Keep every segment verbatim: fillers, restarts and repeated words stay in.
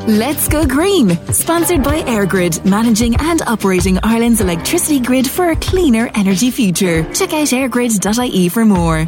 Let's Go Green, sponsored by EirGrid, managing and operating Ireland's electricity grid for a cleaner energy future. Check out airgrid dot I E for more.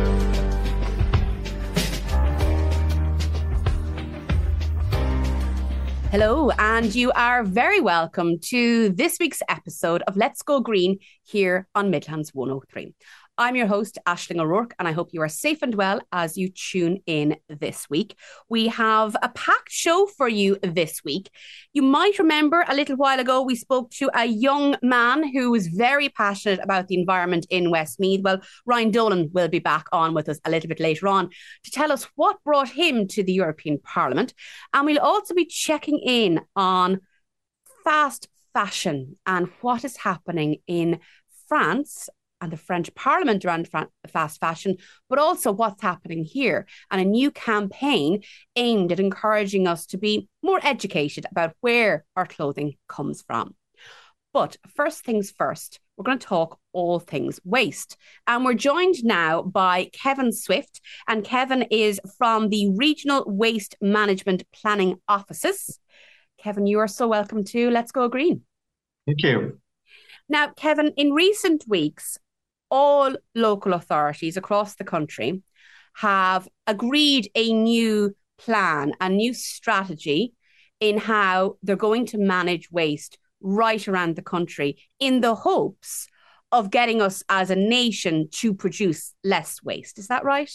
Hello, and you are very welcome to this week's episode of Let's Go Green here on Midlands one oh three. I'm your host, Aisling O'Rourke, and I hope you are safe and well as you tune in this week. We have a packed show for you this week. You might remember a little while ago we spoke to a young man who was very passionate about the environment in Westmeath. Well, Ryan Dolan will be back on with us a little bit later on to tell us what brought him to the European Parliament. And we'll also be checking in on fast fashion and what is happening in France and the French Parliament around fast fashion, but also what's happening here, and a new campaign aimed at encouraging us to be more educated about where our clothing comes from. But first things first, we're going to talk all things waste. And we're joined now by Kevin Swift, and Kevin is from the Regional Waste Management Planning Offices. Kevin, you are so welcome to Let's Go Green. Thank you. Now, Kevin, in recent weeks, all local authorities across the country have agreed a new plan, a new strategy in how they're going to manage waste right around the country in the hopes of getting us as a nation to produce less waste. Is that right?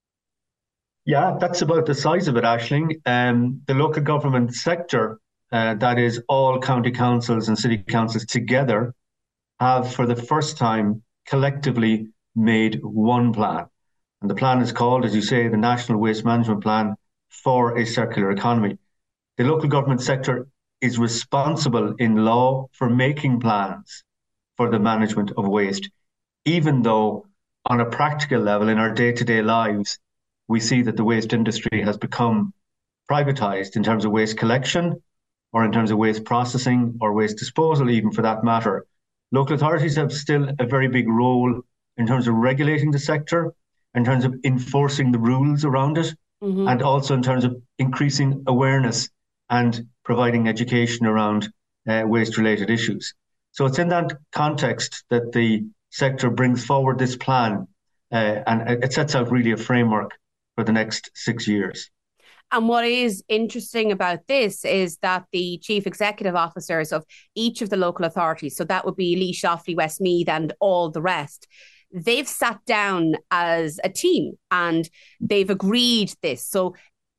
Yeah, that's about the size of it, Aisling. Um, the local government sector, uh, that is all county councils and city councils together, have for the first time collectively made one plan. And the plan is called, as you say, the National Waste Management Plan for a Circular Economy. The local government sector is responsible in law for making plans for the management of waste, even though on a practical level in our day-to-day lives, we see that the waste industry has become privatised in terms of waste collection or in terms of waste processing or waste disposal, even for that matter. Local authorities have still a very big role in terms of regulating the sector, in terms of enforcing the rules around it, mm-hmm. and also in terms of increasing awareness and providing education around uh, waste-related issues. So it's in that context that the sector brings forward this plan, uh, and it sets out really a framework for the next six years. And what is interesting about this is that the chief executive officers of each of the local authorities, so that would be Laois, Offaly, Westmeath and all the rest, they've sat down as a team and they've agreed this. So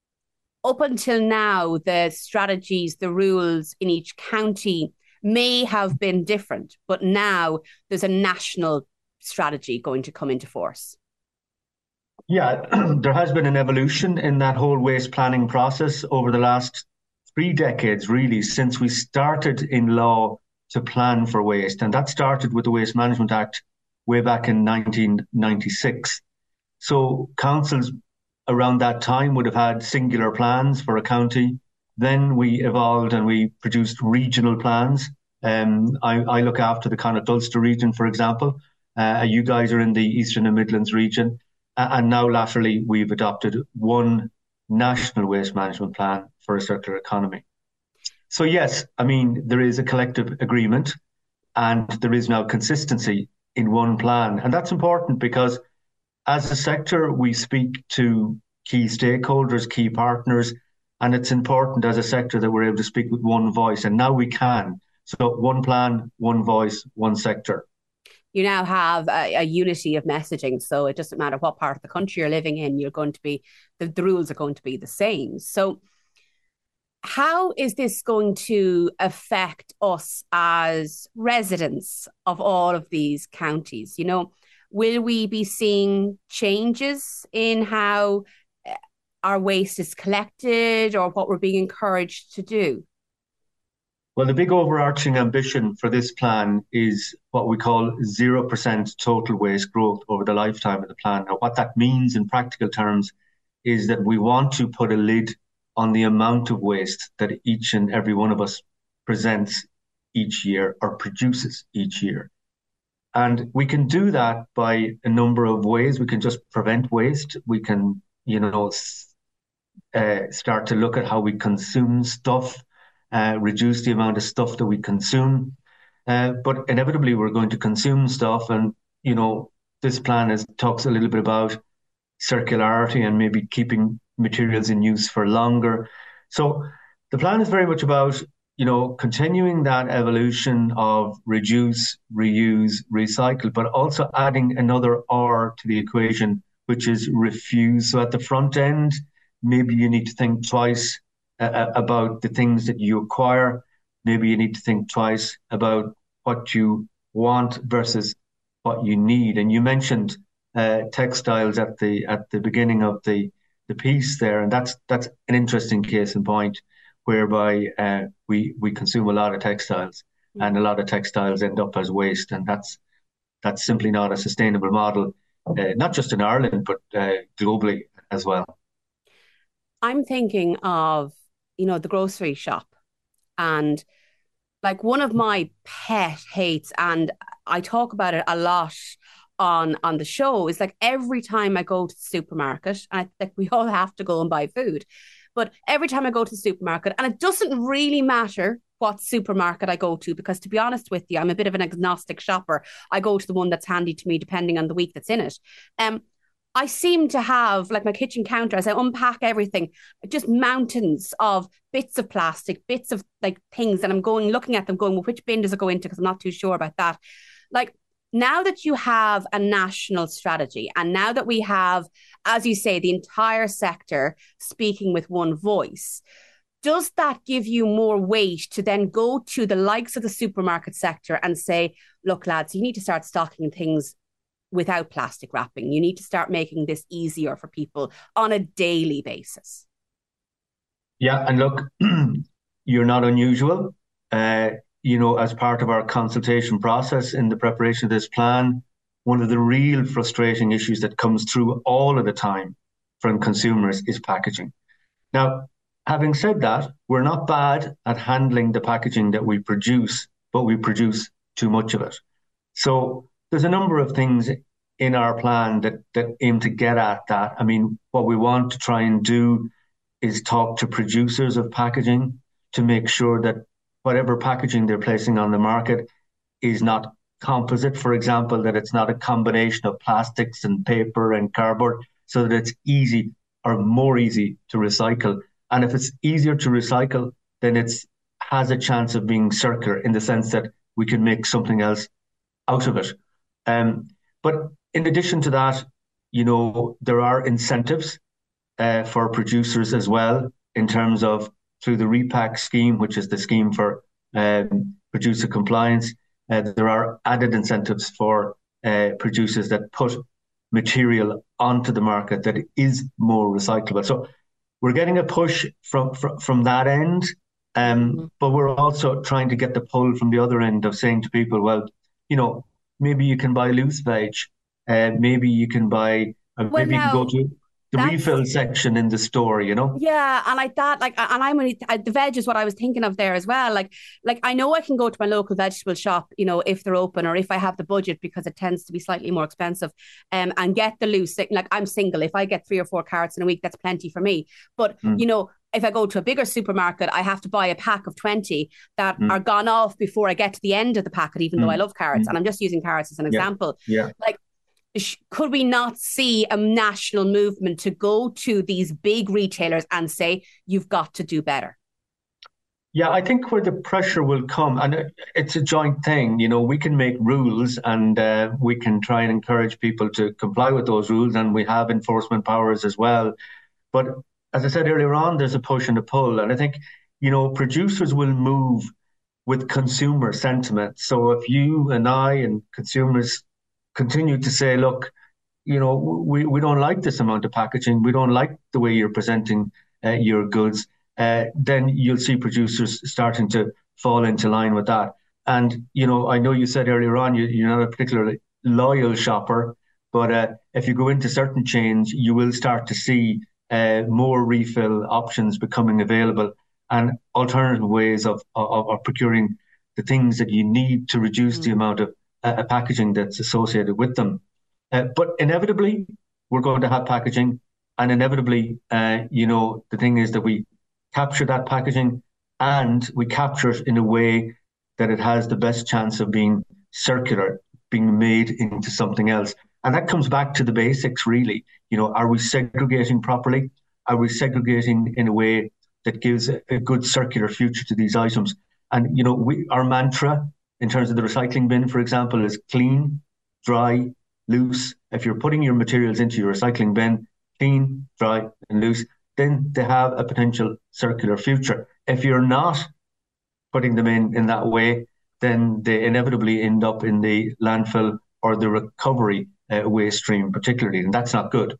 up until now, the strategies, the rules in each county may have been different, but now there's a national strategy going to come into force. Yeah, there has been an evolution in that whole waste planning process over the last three decades, really, since we started in law to plan for waste. And that started with the Waste Management Act way back in nineteen ninety-six. So councils around that time would have had singular plans for a county. Then we evolved and we produced regional plans. Um, I, I look after the Connacht Ulster region, for example. Uh, you guys are in the Eastern and Midlands region. And now, latterly, we've adopted one national waste management plan for a circular economy. So, yes, I mean, there is a collective agreement and there is now consistency in one plan. And that's important because as a sector, we speak to key stakeholders, key partners, and it's important as a sector that we're able to speak with one voice. And now we can. So one plan, one voice, one sector. You now have a, a unity of messaging. So it doesn't matter what part of the country you're living in, you're going to be, the, the rules are going to be the same. So how is this going to affect us as residents of all of these counties? You know, will we be seeing changes in how our waste is collected or what we're being encouraged to do? Well, the big overarching ambition for this plan is what we call zero percent total waste growth over the lifetime of the plan. Now, what that means in practical terms is that we want to put a lid on the amount of waste that each and every one of us presents each year or produces each year. And we can do that by a number of ways. We can just prevent waste. We can, you know, uh, start to look at how we consume stuff, uh, reduce the amount of stuff that we consume. Uh, but inevitably, we're going to consume stuff, and you know, this plan is talks a little bit about circularity and maybe keeping materials in use for longer. So the plan is very much about, you know, continuing that evolution of reduce, reuse, recycle, but also adding another R to the equation, which is refuse. So at the front end, maybe you need to think twice uh, about the things that you acquire. Maybe you need to think twice about what you want versus what you need. And you mentioned uh, textiles at the at the beginning of the the piece there, and that's that's an interesting case in point, whereby uh, we we consume a lot of textiles, and a lot of textiles end up as waste, and that's that's simply not a sustainable model, uh, not just in Ireland but uh, globally as well. I'm thinking of, you know, the grocery shop, and like one of my pet hates, and I talk about it a lot on on the show, is like every time I go to the supermarket, and I think we all have to go and buy food, but every time I go to the supermarket, and it doesn't really matter what supermarket I go to, because to be honest with you, I'm a bit of an agnostic shopper. I go to the one that's handy to me depending on the week that's in it. Um, I seem to have, like my kitchen counter, as I unpack everything, just mountains of bits of plastic, bits of like things, and I'm going, looking at them going, well, which bin does it go into? Because I'm not too sure about that. Like, now that you have a national strategy, and now that we have, as you say, the entire sector speaking with one voice, does that give you more weight to then go to the likes of the supermarket sector and say, look, lads, you need to start stocking things without plastic wrapping. You need to start making this easier for people on a daily basis? Yeah, and look, you're not unusual. Uh, you know, as part of our consultation process in the preparation of this plan, one of the real frustrating issues that comes through all of the time from consumers is packaging. Now, having said that, we're not bad at handling the packaging that we produce, but we produce too much of it. So there's a number of things in our plan that, that aim to get at that. I mean, what we want to try and do is talk to producers of packaging to make sure that whatever packaging they're placing on the market is not composite, for example, that it's not a combination of plastics and paper and cardboard, so that it's easy or more easy to recycle. And if it's easier to recycle, then it's has a chance of being circular in the sense that we can make something else out of it. Um, but in addition to that, you know, there are incentives uh, for producers as well, in terms of through the repack scheme, which is the scheme for um, producer compliance. Uh, there are added incentives for uh, producers that put material onto the market that is more recyclable. So we're getting a push from from, from that end, um, mm-hmm. but we're also trying to get the pull from the other end of saying to people, well, you know, maybe you can buy loose veg, uh, maybe you can buy, uh, well, maybe now, you can go to the refill section in the store, you know? Yeah, and like that, like, and I'm only, the veg is what I was thinking of there as well. Like, like I know I can go to my local vegetable shop, you know, if they're open, or if I have the budget, because it tends to be slightly more expensive, um, and get the loose. Like, I'm single. If I get three or four carrots in a week, that's plenty for me. But, mm. you know, if I go to a bigger supermarket, I have to buy a pack of twenty that mm. are gone off before I get to the end of the packet, even mm. though I love carrots. Mm. And I'm just using carrots as an yeah. example. Yeah. Like, could we not see a national movement to go to these big retailers and say, you've got to do better? Yeah, I think where the pressure will come, and it's a joint thing, you know, we can make rules, and uh, we can try and encourage people to comply with those rules, and we have enforcement powers as well. But as I said earlier on, there's a push and a pull. And I think, you know, producers will move with consumer sentiment. So if you and I and consumers continue to say, look, you know, we, we don't like this amount of packaging, we don't like the way you're presenting uh, your goods, uh, then you'll see producers starting to fall into line with that. And, you know, I know you said earlier on, you, you're not a particularly loyal shopper, but uh, if you go into certain chains, you will start to see uh, more refill options becoming available, and alternative ways of, of, of procuring the things that you need to reduce mm. the amount of a packaging that's associated with them. Uh, but inevitably, we're going to have packaging. And inevitably, uh, you know, the thing is that we capture that packaging and we capture it in a way that it has the best chance of being circular, being made into something else. And that comes back to the basics, really. You know, are we segregating properly? Are we segregating in a way that gives a, a good circular future to these items? And, you know, we, our mantra in terms of the recycling bin, for example, is clean, dry, loose. If you're putting your materials into your recycling bin, clean, dry, and loose, then they have a potential circular future. If you're not putting them in in that way, then they inevitably end up in the landfill or the recovery uh, waste stream, particularly, and that's not good.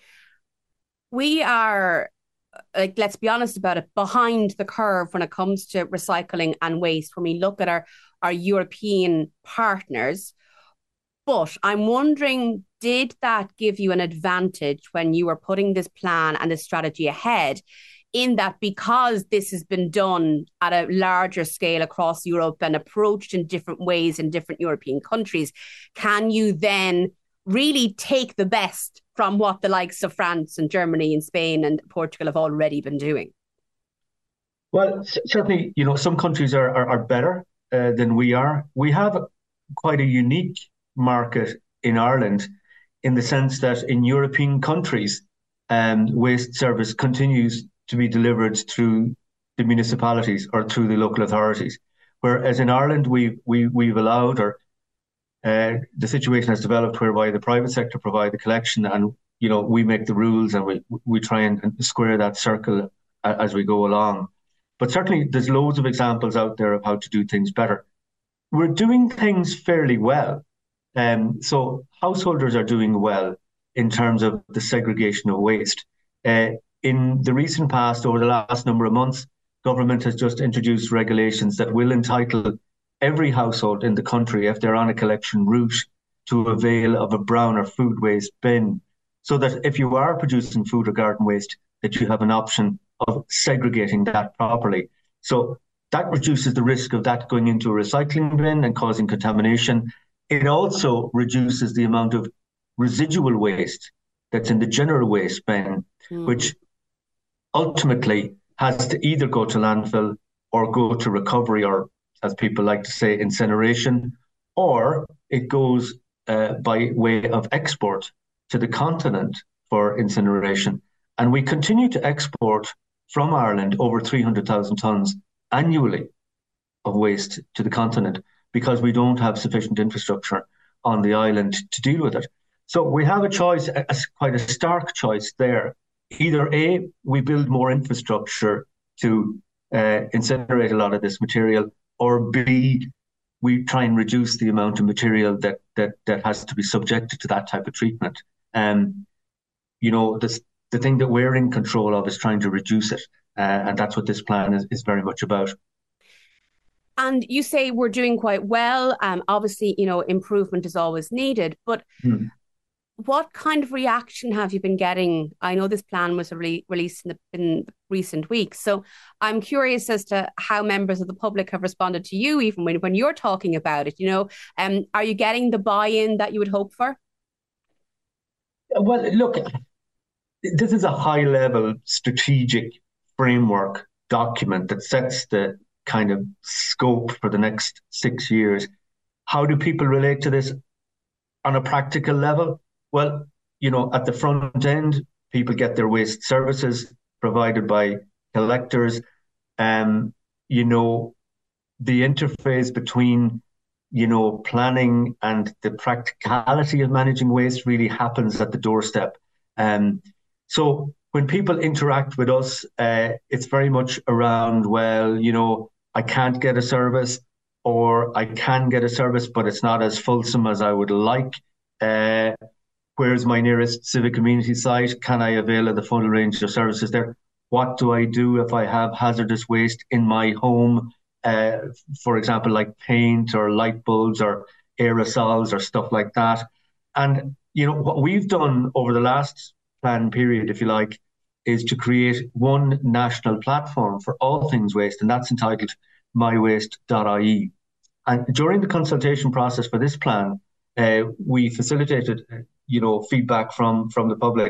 We are, like, let's be honest about it, behind the curve when it comes to recycling and waste when we look at our, our European partners. But I'm wondering, did that give you an advantage when you were putting this plan and this strategy ahead, in that because this has been done at a larger scale across Europe and approached in different ways in different European countries, can you then really take the best from what the likes of France and Germany and Spain and Portugal have already been doing? Well, certainly, you know, some countries are, are, are better uh, than we are. We have quite a unique market in Ireland in the sense that in European countries, um, waste service continues to be delivered through the municipalities or through the local authorities. Whereas in Ireland, we've, we, we've allowed, or uh, the situation has developed whereby the private sector provide the collection and, you know, we make the rules and we, we try and, and square that circle as we go along. But certainly there's loads of examples out there of how to do things better. We're doing things fairly well. Um, so householders are doing well in terms of the segregation of waste. Uh, in the recent past, over the last number of months, government has just introduced regulations that will entitle every household in the country, if they're on a collection route, to avail of a brown or food waste bin, so that if you are producing food or garden waste, that you have an option of segregating that properly. So that reduces the risk of that going into a recycling bin and causing contamination. It also reduces the amount of residual waste that's in the general waste bin, mm. which ultimately has to either go to landfill or go to recovery, or, as people like to say, incineration, or it goes uh, by way of export to the continent for incineration. And we continue to export from Ireland over three hundred thousand tonnes annually of waste to the continent, because we don't have sufficient infrastructure on the island to deal with it. So we have a choice, a, a, quite a stark choice there. Either A, we build more infrastructure to uh, incinerate a lot of this material, or B, we try and reduce the amount of material that that that has to be subjected to that type of treatment. Um, you know, this, the thing that we're in control of is trying to reduce it. Uh, and that's what this plan is, is very much about. And you say we're doing quite well. Um, obviously, you know, improvement is always needed. But hmm. what kind of reaction have you been getting? I know this plan was re- released in, the, in recent weeks. So I'm curious as to how members of the public have responded to you, even when, when you're talking about it. You know, um, are you getting the buy-in that you would hope for? Well, look, this is a high-level strategic framework document that sets the kind of scope for the next six years. How do people relate to this on a practical level? Well, you know, at the front end, people get their waste services provided by collectors. Um, you know, the interface between, you know, planning and the practicality of managing waste really happens at the doorstep. Um, so when people interact with us, uh, it's very much around, well, you know, I can't get a service, or I can get a service, but it's not as fulsome as I would like. Uh, where's my nearest civic community site? Can I avail of the full range of services there? What do I do if I have hazardous waste in my home? Uh, for example, like paint or light bulbs or aerosols or stuff like that. And, you know, what we've done over the last plan period, if you like, is to create one national platform for all things waste, and that's entitled my waste dot I E. And during the consultation process for this plan, uh, we facilitated, you know, feedback from, from the public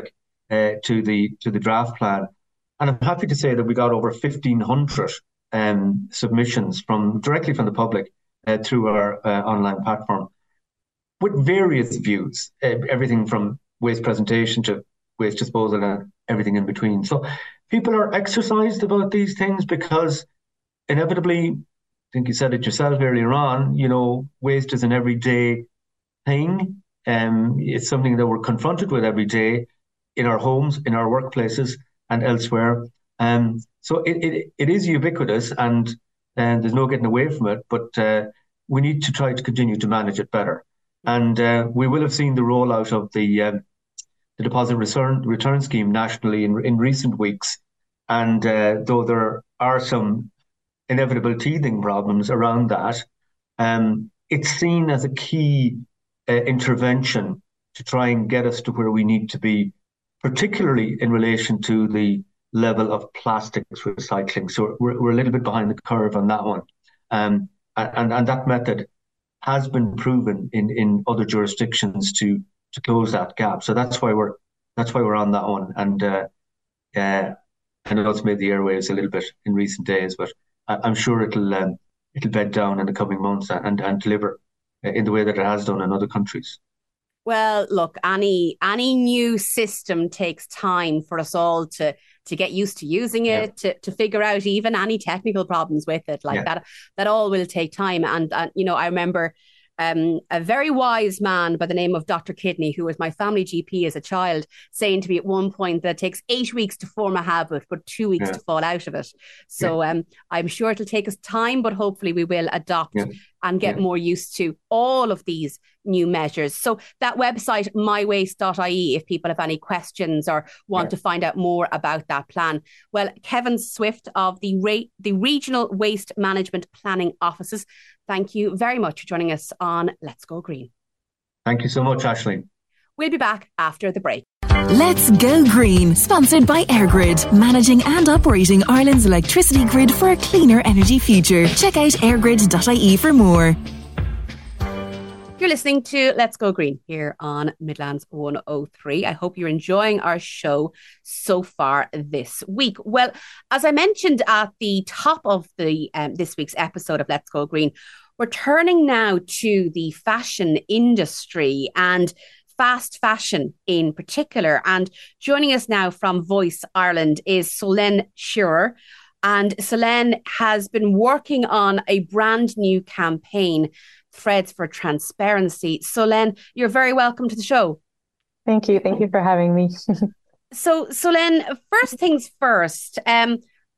uh, to the to the draft plan. And I'm happy to say that we got over fifteen hundred um, submissions from directly from the public uh, through our uh, online platform, with various views, uh, everything from waste presentation to waste disposal and everything in between. So people are exercised about these things because inevitably, I think you said it yourself earlier on, you know, waste is an everyday thing. Um, it's something that we're confronted with every day in our homes, in our workplaces and elsewhere. Um, so it, it it is ubiquitous, and, and there's no getting away from it, but uh, we need to try to continue to manage it better. And uh, we will have seen the rollout of the um, the deposit return return scheme nationally in in recent weeks. And uh, though there are some inevitable teething problems around that, um, it's seen as a key uh, intervention to try and get us to where we need to be, particularly in relation to the level of plastics recycling. So we're we're a little bit behind the curve on that one, um, and and that method has been proven in, in other jurisdictions to to close that gap. So that's why we're that's why we're on that one. And uh, uh, I know it's made the airwaves a little bit in recent days, but I, I'm sure it'll um, it'll bed down in the coming months and and deliver in the way that it has done in other countries. Well, look, any any new system takes time for us all to to get used to using it, yeah. to to figure out even any technical problems with it, like yeah. that. That all will take time. And, and you know, I remember um, a very wise man by the name of Doctor Kidney, who was my family G P as a child, saying to me at one point that it takes eight weeks to form a habit, but two weeks yeah. to fall out of it. So yeah. um, I'm sure it'll take us time, but hopefully we will adopt yeah. and get yeah. more used to all of these new measures. So that website, my waste dot I E, if people have any questions or want yeah. to find out more about that plan. Well, Kevin Swift of the Re- the Regional Waste Management Planning Offices, thank you very much for joining us on Let's Go Green. Thank you so much, Aisling. We'll be back after the break. Let's Go Green, sponsored by EirGrid, managing and operating Ireland's electricity grid for a cleaner energy future. Check out airgrid dot I E for more. You're listening to Let's Go Green here on Midlands one oh three. I hope you're enjoying our show so far this week. Well, as I mentioned at the top of the um, this week's episode of Let's Go Green, we're turning now to the fashion industry and fast fashion in particular. And joining us now from Voice Ireland is Solène Shearer. And Solène has been working on a brand new campaign, Threads for Transparency. Solène, you're very welcome to the show. Thank you. Thank you for having me. So, Solène, first things first, um,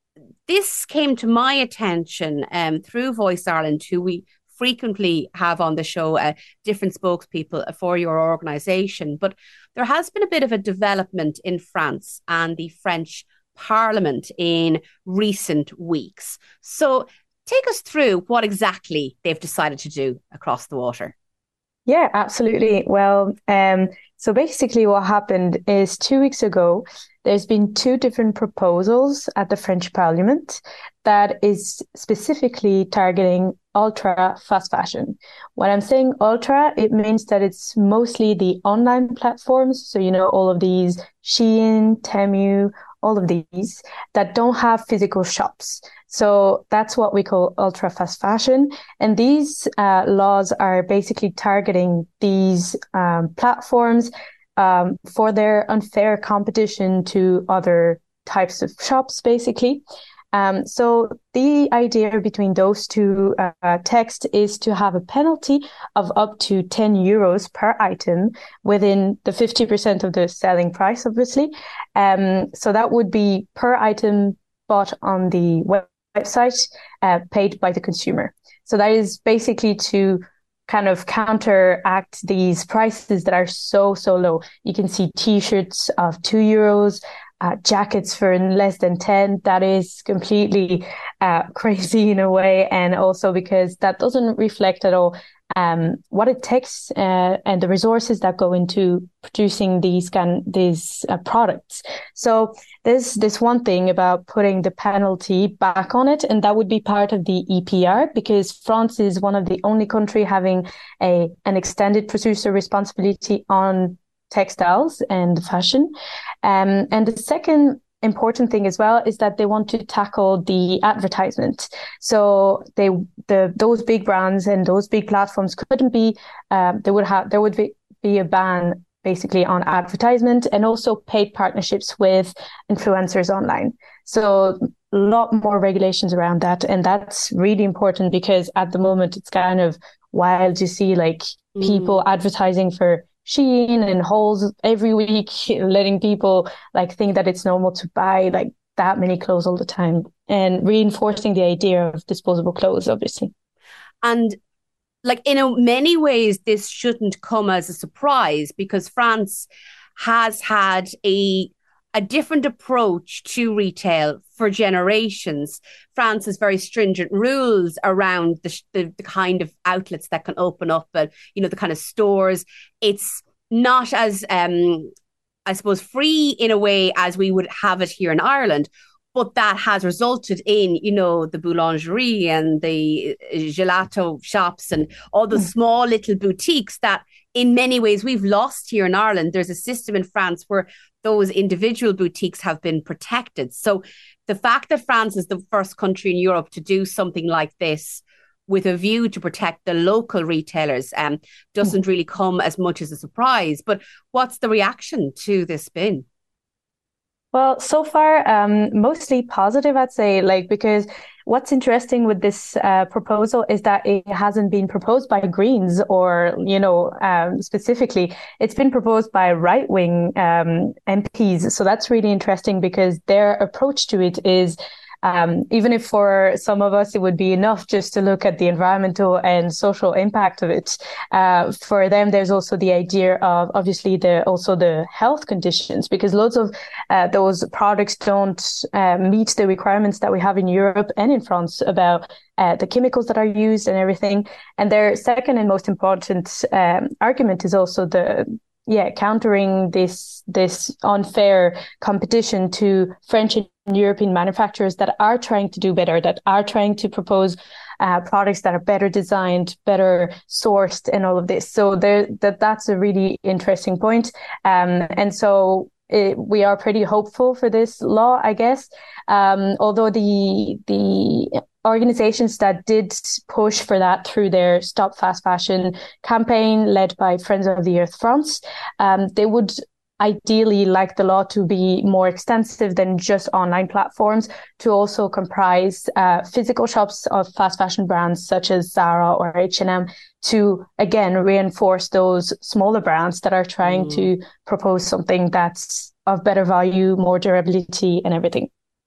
this came to my attention um, through Voice Ireland, who we frequently have on the show, uh, different spokespeople for your organisation. But there has been a bit of a development in France and the French Parliament in recent weeks. So take us through what exactly they've decided to do across the water. Yeah, absolutely. Well, um, so basically what happened is two weeks ago, there's been two different proposals at the French Parliament that is specifically targeting ultra fast fashion. When I'm saying ultra, it means that it's mostly the online platforms. So, you know, all of these Shein, Temu, all of these that don't have physical shops. So that's what we call ultra fast fashion. And these uh, laws are basically targeting these um, platforms um, for their unfair competition to other types of shops, basically. Um, so the idea between those two uh, texts is to have a penalty of up to ten euros per item within the fifty percent of the selling price, obviously. Um, so that would be per item bought on the web- website, uh, paid by the consumer. So that is basically to kind of counteract these prices that are so, so low. You can see T-shirts of two euros, Uh, jackets for less than ten. That is completely uh, crazy in a way. And also because that doesn't reflect at all um, what it takes uh, and the resources that go into producing these kind these uh, products. So there's this one thing about putting the penalty back on it, and that would be part of the E P R, because France is one of the only country having a an extended producer responsibility on textiles and fashion. Um, and the second important thing as well is that they want to tackle the advertisement. So they the those big brands and those big platforms couldn't be um, they would have there would be, be a ban basically on advertisement and also paid partnerships with influencers online. So a lot more regulations around that, and that's really important because at the moment it's kind of wild to see like mm. people advertising for Shein and Halls every week, letting people like think that it's normal to buy like that many clothes all the time, and reinforcing the idea of disposable clothes, obviously. And like in a, many ways, this shouldn't come as a surprise because France has had a a different approach to retail for generations. France has very stringent rules around the, the, the kind of outlets that can open up, and you know the kind of stores. It's not as, um, I suppose, free in a way as we would have it here in Ireland. But that has resulted in, you know, the boulangerie and the gelato shops and all those small little boutiques that in many ways we've lost here in Ireland. There's a system in France where those individual boutiques have been protected. So the fact that France is the first country in Europe to do something like this with a view to protect the local retailers um, doesn't really come as much as a surprise. But what's the reaction to this been? Well, so far, um, mostly positive, I'd say, like, because what's interesting with this uh, proposal is that it hasn't been proposed by Greens or, you know, um, specifically, it's been proposed by right-wing um, M Ps. So that's really interesting because their approach to it is Um, even if for some of us it would be enough just to look at the environmental and social impact of it, uh, for them there's also the idea of obviously the also the health conditions, because loads of uh, those products don't uh, meet the requirements that we have in Europe and in France about uh, the chemicals that are used and everything. And their second and most important um, argument is also the yeah countering this this unfair competition to French and European manufacturers that are trying to do better, that are trying to propose uh, products that are better designed, better sourced, and all of this. So there, that that's a really interesting point. Um, and so it, we are pretty hopeful for this law, I guess. Um, although the the organizations that did push for that through their Stop Fast Fashion campaign led by Friends of the Earth France, um, they would ideally like the law to be more extensive than just online platforms, to also comprise uh, physical shops of fast fashion brands such as Zara or H and M, to again reinforce those smaller brands that are trying mm. to propose something that's of better value, more durability and everything.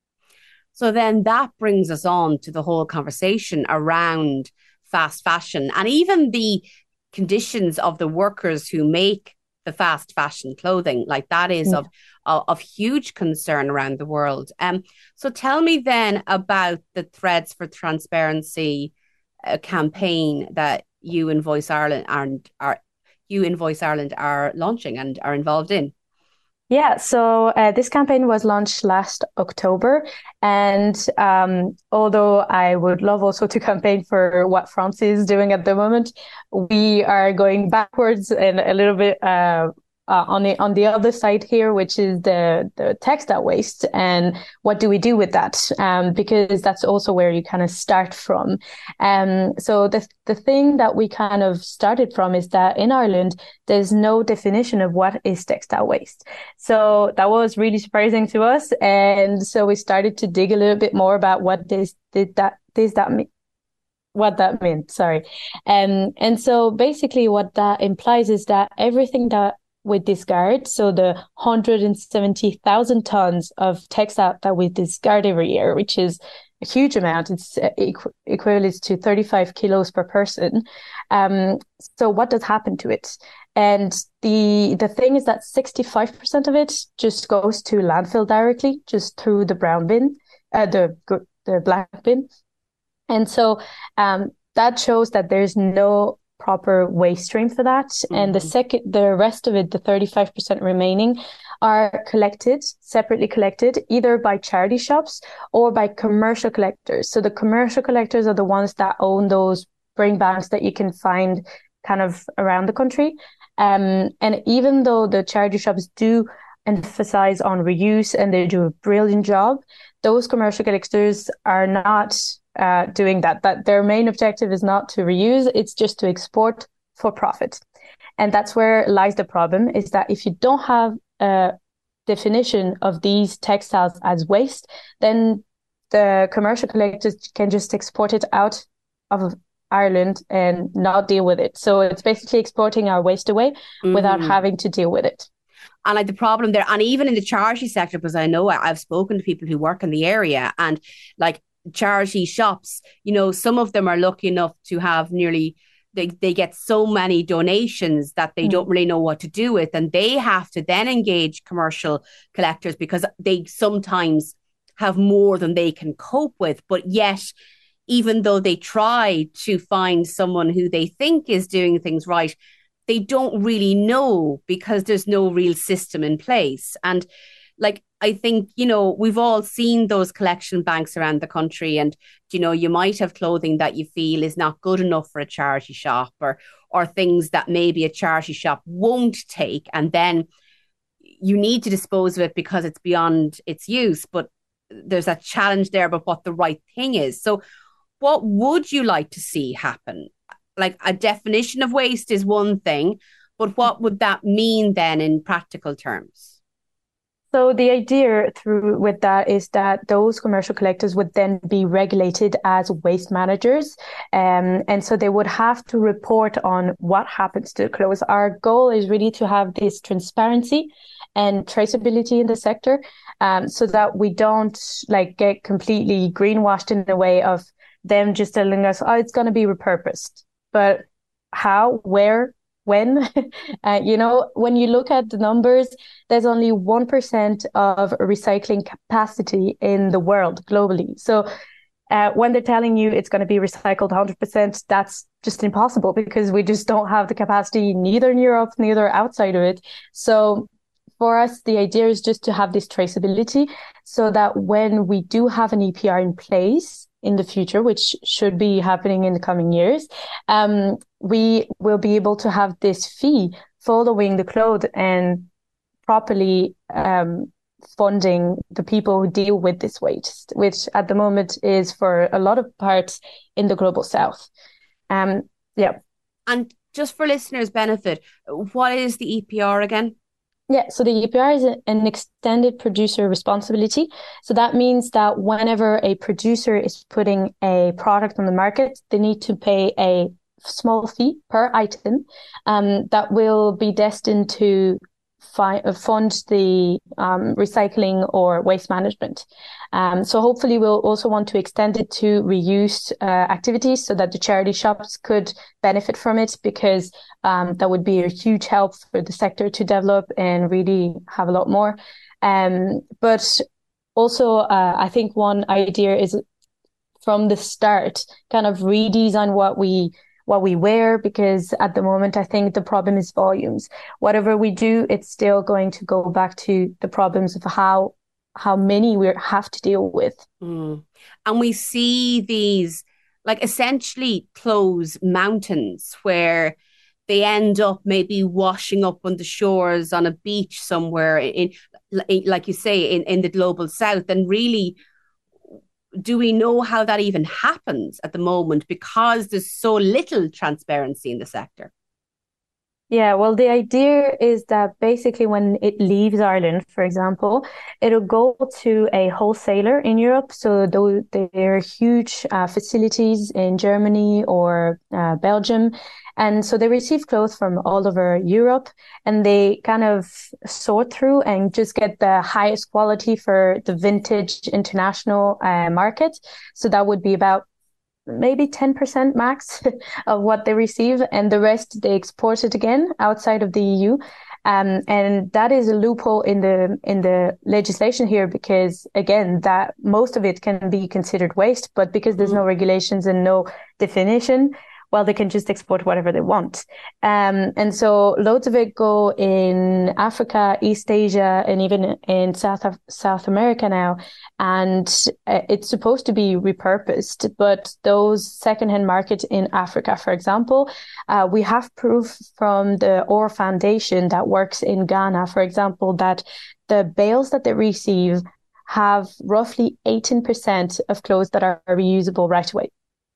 So then that brings us on to the whole conversation around fast fashion and even the conditions of the workers who make the fast fashion clothing. Like that is yeah. of, of of huge concern around the world. Um, so tell me then about the Threads for Transparency uh, campaign that you in Voice Ireland and are you in Voice Ireland are launching and are involved in. Yeah, so uh, this campaign was launched last October. And um, although I would love also to campaign for what France is doing at the moment, we are going backwards and a little bit uh, uh, on the on the other side here, which is the, the textile waste. And what do we do with that? Um, because that's also where you kind of start from. Um, so the the thing that we kind of started from is that in Ireland, there's no definition of what is textile waste. So that was really surprising to us. And so we started to dig a little bit more about what this did that does that mean. What that meant, sorry. Um, and so basically what that implies is that everything that we discard, so the one hundred seventy thousand tons of textile that we discard every year, which is a huge amount, it's equ- equivalent to thirty-five kilos per person. Um, so what does happen to it? And the the thing is that sixty-five percent of it just goes to landfill directly, just through the brown bin, uh, the the black bin. And so um, that shows that there's no proper waste stream for that. Mm-hmm. And the second, the rest of it, the thirty-five percent remaining, are collected, separately collected, either by charity shops or by commercial collectors. So the commercial collectors are the ones that own those bring banks that you can find kind of around the country. Um, and even though the charity shops do emphasize on reuse and they do a brilliant job, those commercial collectors are not uh, doing that. That their main objective is not to reuse, it's just to export for profit. And that's where lies the problem, is that if you don't have a definition of these textiles as waste, then the commercial collectors can just export it out of Ireland and not deal with it. So it's basically exporting our waste away mm-hmm. without having to deal with it. And like the problem there, and even in the charity sector, because I know I've spoken to people who work in the area, and like charity shops, you know, some of them are lucky enough to have nearly, they, they get so many donations that they mm. don't really know what to do with. And they have to then engage commercial collectors because they sometimes have more than they can cope with. But yet, even though they try to find someone who they think is doing things right, they don't really know because there's no real system in place. And like, I think, you know, we've all seen those collection banks around the country, and, you know, you might have clothing that you feel is not good enough for a charity shop, or, or things that maybe a charity shop won't take. And then you need to dispose of it because it's beyond its use. But there's a challenge there about what the right thing is. So what would you like to see happen? Like, a definition of waste is one thing, but what would that mean then in practical terms? So the idea through with that is that those commercial collectors would then be regulated as waste managers. Um, and so they would have to report on what happens to the clothes. Our goal is really to have this transparency and traceability in the sector, um, so that we don't like get completely greenwashed in the way of them just telling us, oh, it's going to be repurposed. But how, where, when? uh, you know, when you look at the numbers, there's only one percent of recycling capacity in the world globally. So uh, when they're telling you it's going to be recycled one hundred percent, that's just impossible because we just don't have the capacity, neither in Europe, neither outside of it. So for us, the idea is just to have this traceability so that when we do have an E P R in place in the future, which should be happening in the coming years, um, we will be able to have this fee following the cloth and properly um, funding the people who deal with this waste, which at the moment is for a lot of parts in the global south. Um, yeah. And just for listeners' benefit, what is the E P R again? Yeah, so the E P R is an extended producer responsibility. So that means that whenever a producer is putting a product on the market, they need to pay a small fee per item um, that will be destined to fi- fund the um, recycling or waste management. Um, so hopefully we'll also want to extend it to reuse uh, activities so that the charity shops could benefit from it, because um, that would be a huge help for the sector to develop and really have a lot more. Um, but also, uh, I think one idea is from the start, kind of redesign what we what we wear, because at the moment, I think the problem is volumes. Whatever we do, it's still going to go back to the problems of how how many we have to deal with. Mm. And we see these, like, essentially clothes mountains where they end up maybe washing up on the shores on a beach somewhere in, in like you say, in, in the global south. And really, do we know how that even happens at the moment, because there's so little transparency in the sector? Yeah, well, the idea is that basically when it leaves Ireland, for example, it'll go to a wholesaler in Europe. So there are huge uh, facilities in Germany or uh, Belgium. And so they receive clothes from all over Europe, and they kind of sort through and just get the highest quality for the vintage international uh, market. So that would be about maybe ten percent max of what they receive, and the rest they export it again outside of the E U. Um, and that is a loophole in the in the legislation here, because again, that most of it can be considered waste, but because there's no regulations and no definition, well, they can just export whatever they want. Um, and so loads of it go in Africa, East Asia, and even in South South America now. And uh, it's supposed to be repurposed, but those secondhand markets in Africa, for example, uh, we have proof from the O R Foundation that works in Ghana, for example, that the bales that they receive have roughly eighteen percent of clothes that are reusable right away.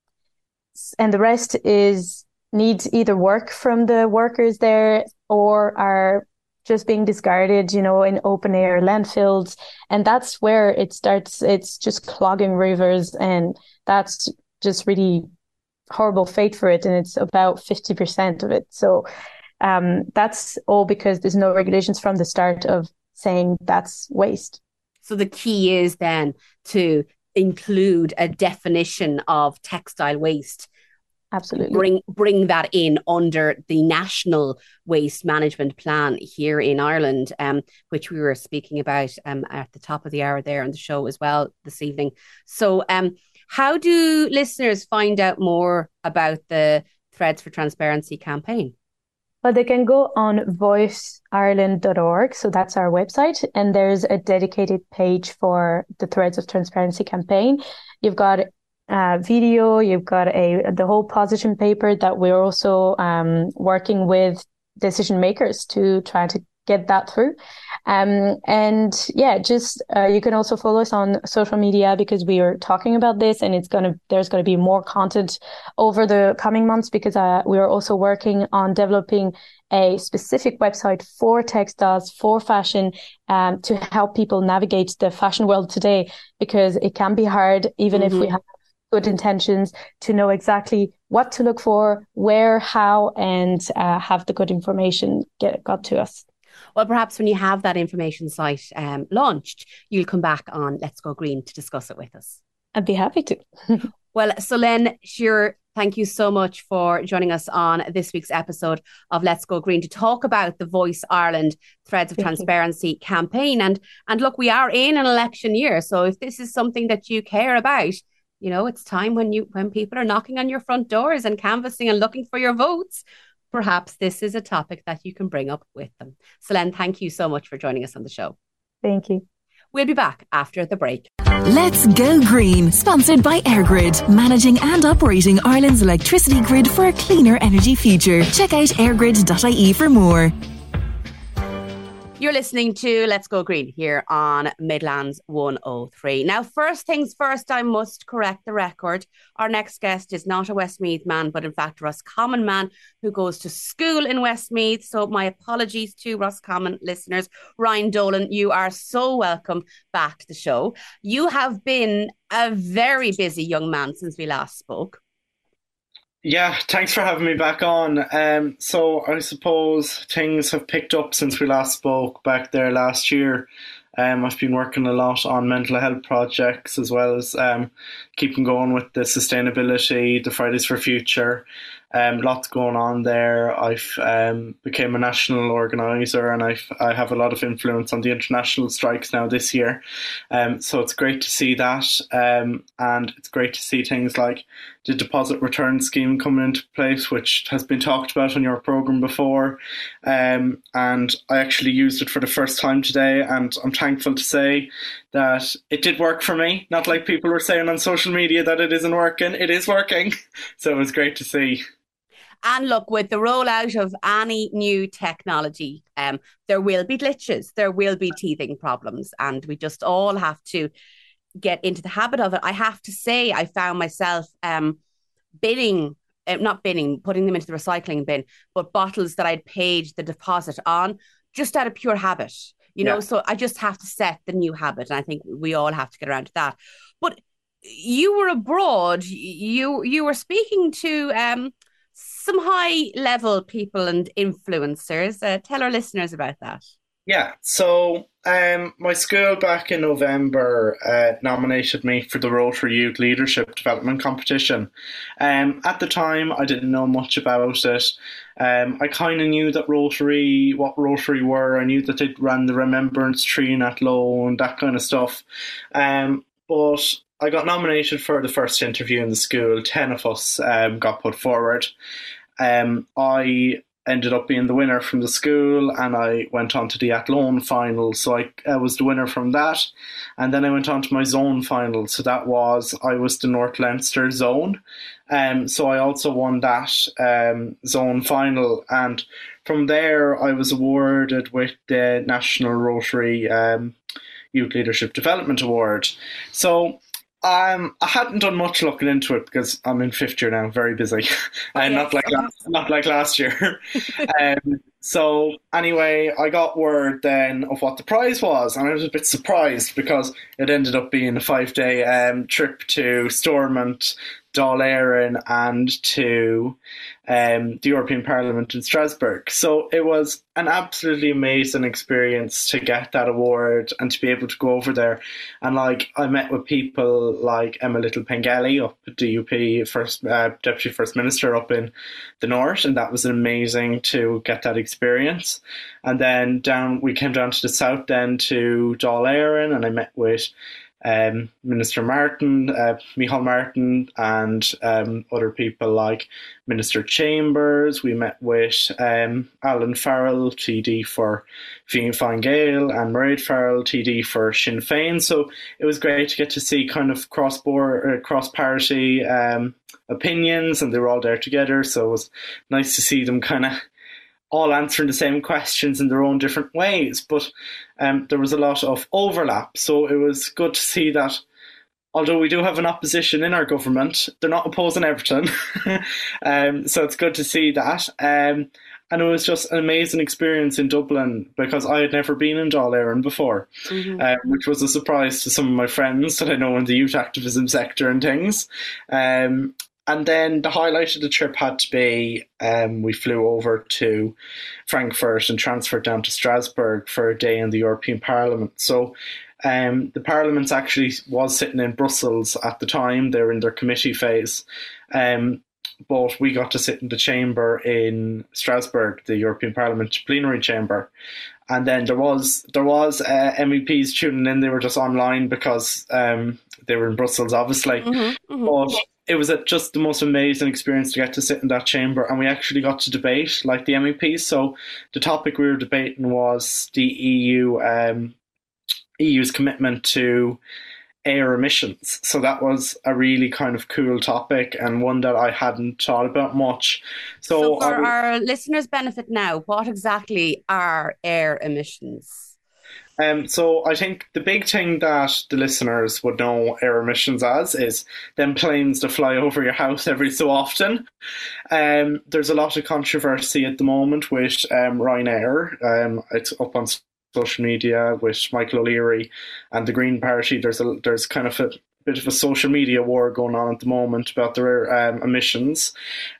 And the rest is needs either work from the workers there or are just being discarded, you know, in open air landfills. And that's where it starts. It's just clogging rivers. And that's just really horrible fate for it. And it's about fifty percent of it. So um, that's all because there's no regulations from the start of saying that's waste. So the key is then to include a definition of textile waste. Absolutely. Bring bring that in under the National Waste Management Plan here in Ireland, um, which we were speaking about um, at the top of the hour there on the show as well this evening. So um, how do listeners find out more about the Threads for Transparency campaign? Well, they can go on voice ireland dot org. So that's our website. And there's a dedicated page for the Threads of Transparency campaign. You've got a video, you've got a the whole position paper that we're also um, working with decision makers to try to get that through. Um, and yeah, just uh, you can also follow us on social media because we are talking about this, and it's gonna there's gonna be more content over the coming months because uh, we are also working on developing a specific website for textiles, for fashion, um, to help people navigate the fashion world today, because it can be hard, even mm-hmm. if we have good intentions, to know exactly what to look for, where, how, and uh, have the good information get got to us. Well, perhaps when you have that information site um, launched, you'll come back on Let's Go Green to discuss it with us. I'd be happy to. Well, Solène Shearer, thank you so much for joining us on this week's episode of Let's Go Green to talk about the Voice Ireland Threads of thank Transparency you. campaign. And, and look, we are in an election year. So if this is something that you care about, you know, it's time when you when people are knocking on your front doors and canvassing and looking for your votes. Perhaps this is a topic that you can bring up with them. Solène, thank you so much for joining us on the show. Thank you. We'll be back after the break. Let's Go Green, sponsored by EirGrid, managing and operating Ireland's electricity grid for a cleaner energy future. Check out airgrid dot I E for more. You're listening to Let's Go Green here on Midlands one oh three. Now, first things first, I must correct the record. Our next guest is not a Westmeath man, but in fact, a Roscommon man who goes to school in Westmeath. So my apologies to Roscommon listeners. Ryan Dolan, you are so welcome back to the show. You have been a very busy young man since we last spoke. Yeah, thanks for having me back on. Um, so I suppose things have picked up since we last spoke back there last year. Um, I've been working a lot on mental health projects as well as um, keeping going with the sustainability, the Fridays for Future. Um, lots going on there. I've um, became a national organiser and I've, I have a lot of influence on the international strikes now this year. Um, so it's great to see that. Um, and it's great to see things like the deposit return scheme coming into place, which has been talked about on your programme before. Um, and I actually used it for the first time today, and I'm thankful to say that it did work for me. Not like people were saying on social media that it isn't working. It is working. So it was great to see. And look, with the rollout of any new technology, um, there will be glitches, there will be teething problems, and we just all have to get into the habit of it. I have to say, I found myself um, binning, uh, not binning, putting them into the recycling bin, but bottles that I'd paid the deposit on just out of pure habit, you know, yeah. So I just have to set the new habit. And I think we all have to get around to that. But you were abroad, you, you were speaking to um, some high level people and influencers. Uh, tell our listeners about that. Yeah, so um, my school back in November uh, nominated me for the Rotary Youth Leadership Development Competition. Um, at the time, I didn't know much about it. Um, I kind of knew that Rotary, what Rotary were. I knew that they ran the Remembrance Tree in Athlone and that kind of stuff. Um, but I got nominated for the first interview in the school. Ten of us um, got put forward. Um, I ended up being the winner from the school, and I went on to the Athlone final. So I, I was the winner from that. And then I went on to my zone final. So that was, I was the North Leinster zone. Um, so I also won that um, zone final. And from there, I was awarded with the National Rotary um, Youth Leadership Development Award. So Um, I hadn't done much looking into it because I'm in fifth year now, very busy, and yes. not like last, not like last year. um, so anyway, I got word then of what the prize was, and I was a bit surprised because it ended up being a five day um, trip to Stormont, Dáil Éireann, and to um, the European Parliament in Strasbourg. So it was an absolutely amazing experience to get that award and to be able to go over there. And like, I met with people like Emma Little Pengelly up at D U P, first uh, Deputy First Minister up in the north, and that was amazing to get that experience. And then down, we came down to the south then to Dáil Éireann, and I met with Um, Minister Martin, uh, Micheál Martin, and um, other people like Minister Chambers. We met with um, Alan Farrell, T D for Fianna Fáin Gael, and Mairead Farrell, T D for Sinn Féin. So it was great to get to see kind of cross-border, uh, cross-party um, opinions, and they were all there together. So it was nice to see them kind of all answering the same questions in their own different ways, but um, there was a lot of overlap. So it was good to see that although we do have an opposition in our government, they're not opposing everything. um, so it's good to see that. Um, and it was just an amazing experience in Dublin because I had never been in Dáil Éireann before, mm-hmm. uh, which was a surprise to some of my friends that I know in the youth activism sector and things. Um, And then the highlight of the trip had to be um, we flew over to Frankfurt and transferred down to Strasbourg for a day in the European Parliament. So um, the Parliament actually was sitting in Brussels at the time. They were in their committee phase. Um, but we got to sit in the chamber in Strasbourg, the European Parliament plenary chamber. And then there was there was uh, M E Ps tuning in. They were just online because um, they were in Brussels, obviously. Mm-hmm, mm-hmm. But it was a, just the most amazing experience to get to sit in that chamber, and we actually got to debate like the M E Ps. So the topic we were debating was the E U um, E U's commitment to air emissions. So that was a really kind of cool topic and one that I hadn't thought about much. So, so for was, our listeners' benefit now, what exactly are air emissions? Um, so I think the big thing that the listeners would know air emissions as is them planes that fly over your house every so often. Um, there's a lot of controversy at the moment with um, Ryanair. Um, it's up on social media with Michael O'Leary and the Green Party. There's a there's kind of a bit of a social media war going on at the moment about their um, emissions.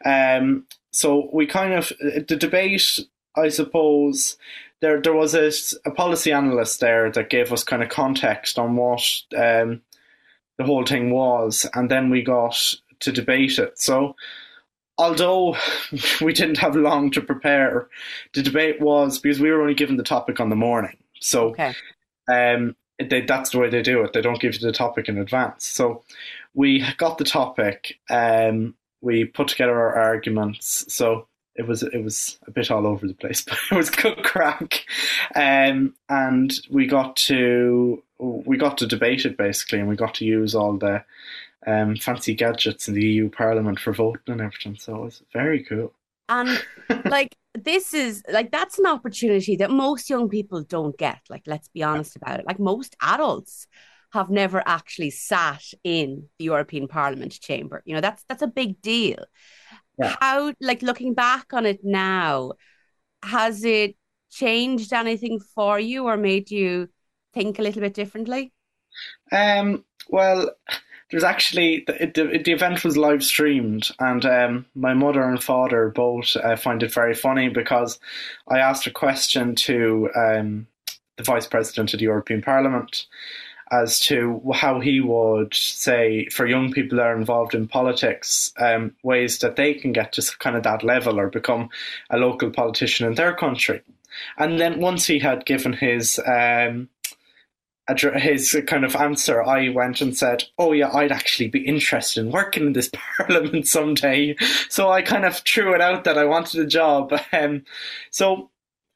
Um, so we kind of the debate, I suppose. There, there was a, a policy analyst there that gave us kind of context on what um, the whole thing was, and then we got to debate it. So, although we didn't have long to prepare, the debate was because we were only given the topic on the morning. So, okay. um, they, that's the way they do it. They don't give you the topic in advance. So, we got the topic. Um, we put together our arguments. So. It was it was a bit all over the place, but it was good crack, um, and we got to we got to debate it basically, and we got to use all the um, fancy gadgets in the E U Parliament for voting and everything. So it was very cool. And like this is like that's an opportunity that most young people don't get. Like, let's be honest about it. Like most adults have never actually sat in the European Parliament chamber. You know, that's that's a big deal. Yeah. How, like looking back on it now, has it changed anything for you or made you think a little bit differently? Um, well, there's actually, the, the, the event was live streamed, and um, my mother and father both uh, find it very funny because I asked a question to um, the Vice President of the European Parliament as to how he would say for young people that are involved in politics, um, ways that they can get to kind of that level or become a local politician in their country. And then once he had given his um, his kind of answer, I went and said, oh yeah, I'd actually be interested in working in this parliament someday. So I kind of threw it out that I wanted a job. Um, so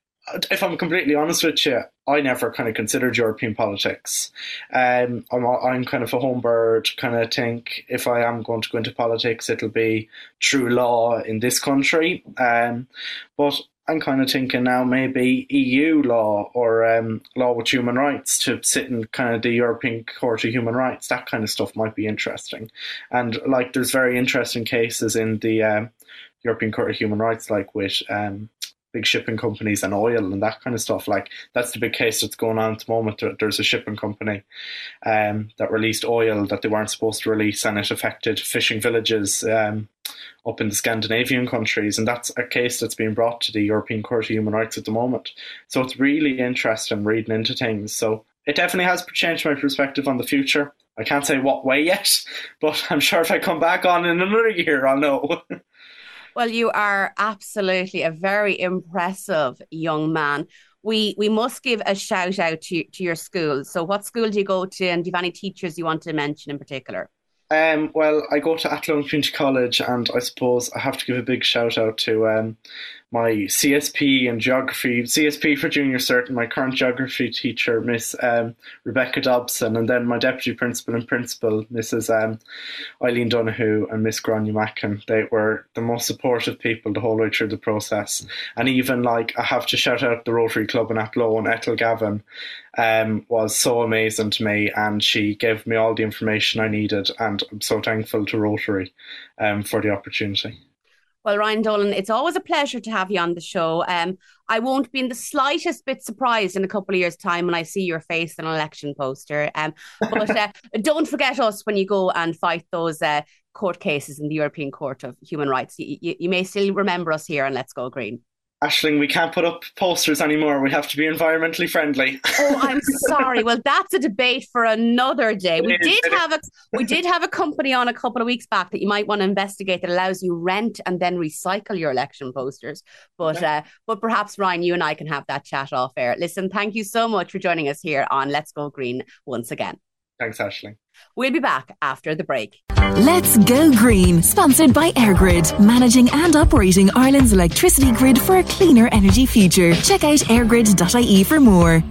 if I'm completely honest with you, I never kind of considered European politics. Um, I'm, I'm kind of a home bird, kind of think if I am going to go into politics, it'll be through law in this country. Um, but I'm kind of thinking now maybe E U law or um, law with human rights to sit in kind of the European Court of Human Rights. That kind of stuff might be interesting. And like there's very interesting cases in the um, European Court of Human Rights, like with um, big shipping companies and oil and that kind of stuff. Like that's the big case that's going on at the moment. There's a shipping company um, that released oil that they weren't supposed to release, and it affected fishing villages um, up in the Scandinavian countries. And that's a case that's being brought to the European Court of Human Rights at the moment. So it's really interesting reading into things. So it definitely has changed my perspective on the future. I can't say what way yet, but I'm sure if I come back on in another year, I'll know. Well, you are absolutely a very impressive young man. We we must give a shout out to, to your school. So what school do you go to, and do you have any teachers you want to mention in particular? Um, well, I go to Athlone Community College, and I suppose I have to give a big shout out to um, my C S P and geography, C S P for junior cert, and my current geography teacher, Miss um, Rebecca Dobson, and then my deputy principal and principal, Missus Um, Eileen Donoghue and Miss Grania Mackin. They were the most supportive people the whole way through the process. And even like I have to shout out the Rotary Club in Athlone, Ethel Gavin um, was so amazing to me, and she gave me all the information I needed, and I'm so thankful to Rotary um, for the opportunity. Well, Ryan Dolan, it's always a pleasure to have you on the show. Um, I won't be in the slightest bit surprised in a couple of years' time when I see your face on an election poster. Um, but uh, don't forget us when you go and fight those uh, court cases in the European Court of Human Rights. You, you, you may still remember us here on Let's Go Green. Aisling, we can't put up posters anymore. We have to be environmentally friendly. Oh, I'm sorry. Well, that's a debate for another day. We did have a we did have a company on a couple of weeks back that you might want to investigate that allows you rent and then recycle your election posters. But yeah. uh, but perhaps, Ryan, you and I can have that chat off air. Listen, thank you so much for joining us here on Let's Go Green once again. Thanks, Aisling. We'll be back after the break. Let's Go Green, sponsored by EirGrid, managing and operating Ireland's electricity grid for a cleaner energy future. Check out airgrid dot I E for more.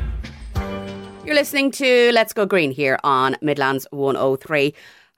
You're listening to Let's Go Green here on Midlands one oh three.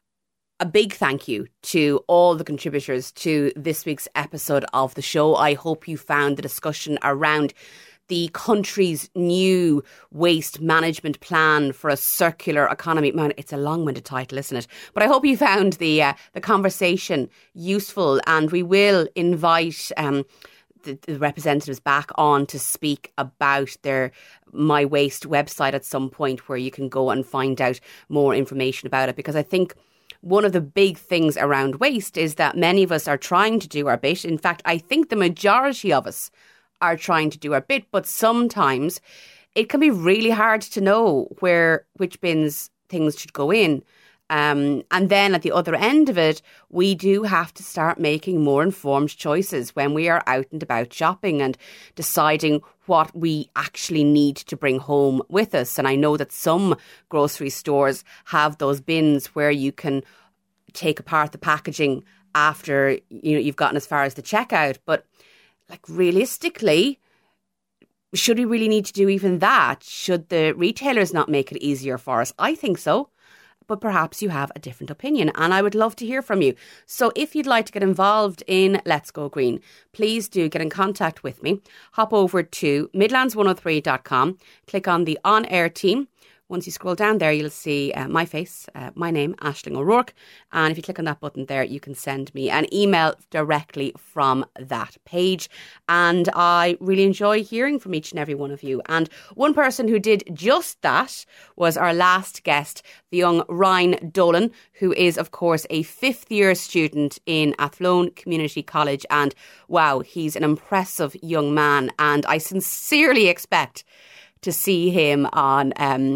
A big thank you to all the contributors to this week's episode of the show. I hope you found the discussion around the country's new waste management plan for a circular economy. Man, it's a long-winded title, isn't it? But I hope you found the uh, the conversation useful, and we will invite um, the, the representatives back on to speak about their My Waste website at some point, where you can go and find out more information about it. Because I think one of the big things around waste is that many of us are trying to do our bit. In fact, I think the majority of us are trying to do our bit, but sometimes it can be really hard to know where which bins things should go in. Um, and then at the other end of it, we do have to start making more informed choices when we are out and about shopping and deciding what we actually need to bring home with us. And I know that some grocery stores have those bins where you can take apart the packaging after you know you've gotten as far as the checkout, but like realistically, should we really need to do even that? Should the retailers not make it easier for us? I think so. But perhaps you have a different opinion, and I would love to hear from you. So if you'd like to get involved in Let's Go Green, please do get in contact with me. Hop over to midlands one oh three dot com, click on the On Air team. Once you scroll down there, you'll see uh, my face, uh, my name, Aisling O'Rourke. And if you click on that button there, you can send me an email directly from that page. And I really enjoy hearing from each and every one of you. And one person who did just that was our last guest, the young Ryan Dolan, who is, of course, a fifth year student in Athlone Community College. And wow, he's an impressive young man. And I sincerely expect to see him on um,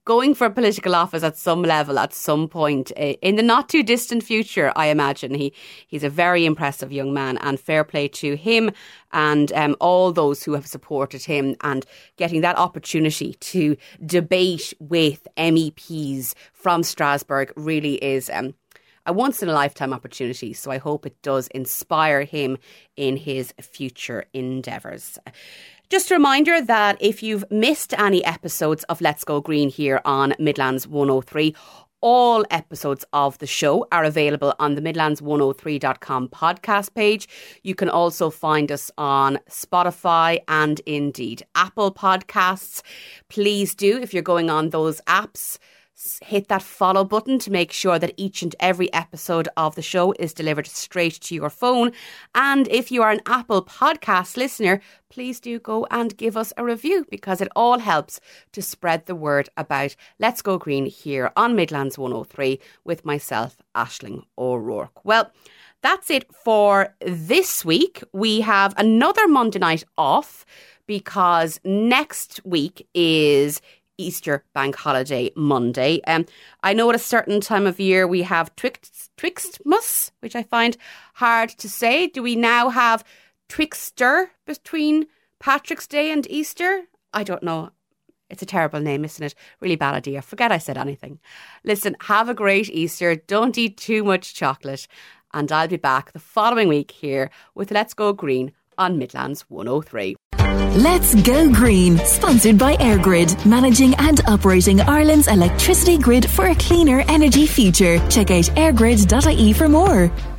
going for political office at some level at some point in the not too distant future, I imagine. He he's a very impressive young man, and fair play to him and um, all those who have supported him, and getting that opportunity to debate with M E Ps from Strasbourg really is um, a once-in-a-lifetime opportunity. So I hope it does inspire him in his future endeavours. Just a reminder that if you've missed any episodes of Let's Go Green here on Midlands one oh three, all episodes of the show are available on the midlands one oh three dot com podcast page. You can also find us on Spotify and indeed Apple Podcasts. Please do, if you're going on those apps, hit that follow button to make sure that each and every episode of the show is delivered straight to your phone. And if you are an Apple Podcast listener, please do go and give us a review, because it all helps to spread the word about Let's Go Green here on Midlands one oh three with myself, Aisling O'Rourke. Well, that's it for this week. We have another Monday night off because next week is Easter Bank Holiday Monday. Um, I know at a certain time of year we have Twixt, Twixtmas, which I find hard to say. Do we now have Twixter between Patrick's Day and Easter? I don't know. It's a terrible name, isn't it? Really bad idea. Forget I said anything. Listen, have a great Easter. Don't eat too much chocolate. And I'll be back the following week here with Let's Go Green on Midlands one oh three. Let's Go Green, sponsored by EirGrid, managing and operating Ireland's electricity grid for a cleaner energy future. Check out airgrid dot I E for more.